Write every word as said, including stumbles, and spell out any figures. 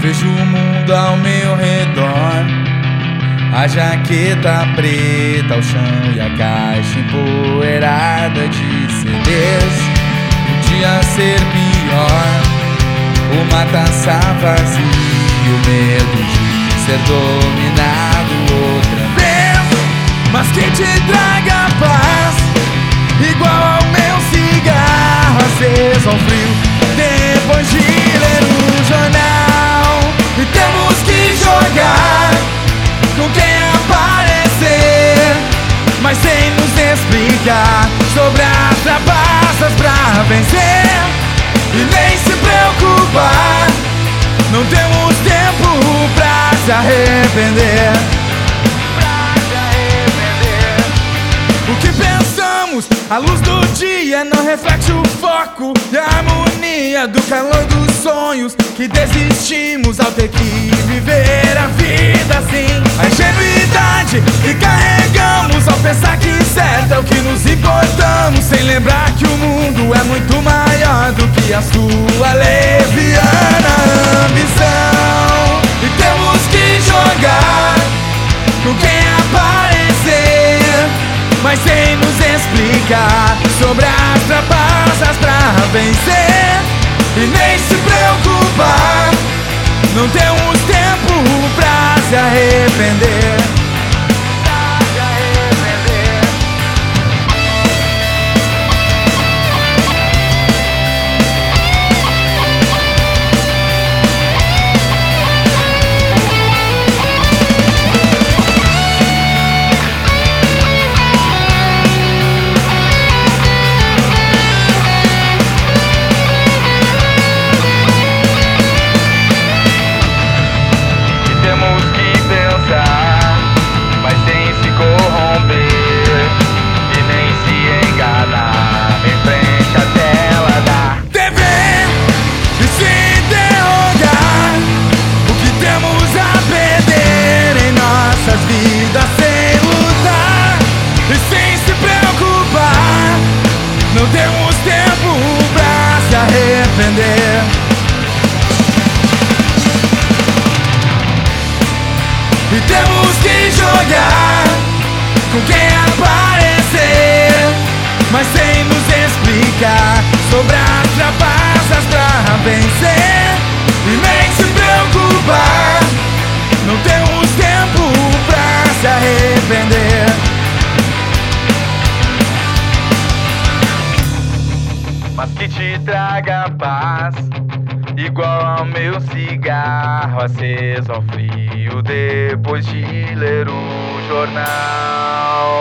Vejo o mundo ao meu redor, a jaqueta preta ao chão e a caixa empoeirada de C Ds. Podia ser pior, uma taça vazia e o medo de ser dominado outra vez. Mas que te traga paz, igual ao meu cigarro aceso ao frio, depois de ler o jornal. E temos que jogar com quem aparecer, mas sem nos explicar sobre as trapaças pra vencer. E nem se preocupar, não temos tempo pra se arrepender. Pra se arrepender. O que pensamos, a luz do dia não reflete o foco e a harmonia do calor dos sonhos que desistimos ao ter que viver a vida assim. A ingenuidade que carregamos ao pensar que certo é o que nos importamos, sem lembrar que o mundo é muito maior do que a sua leviana ambição. E temos que jogar com quem aparecer, mas sem nos explicar sobre as trapaças pra vencer. E nem se preocupar, não temos tempo pra se arrepender. Pra se arrepender. Não temos tempo pra se arrepender. E temos que jogar com quem aparecer, mas sem nos explicar sobre as trapaças pra vencer. E nem se preocupar, não temos tempo pra se arrepender. Mas que te traga paz, igual ao meu cigarro aceso ao frio, depois de ler o jornal.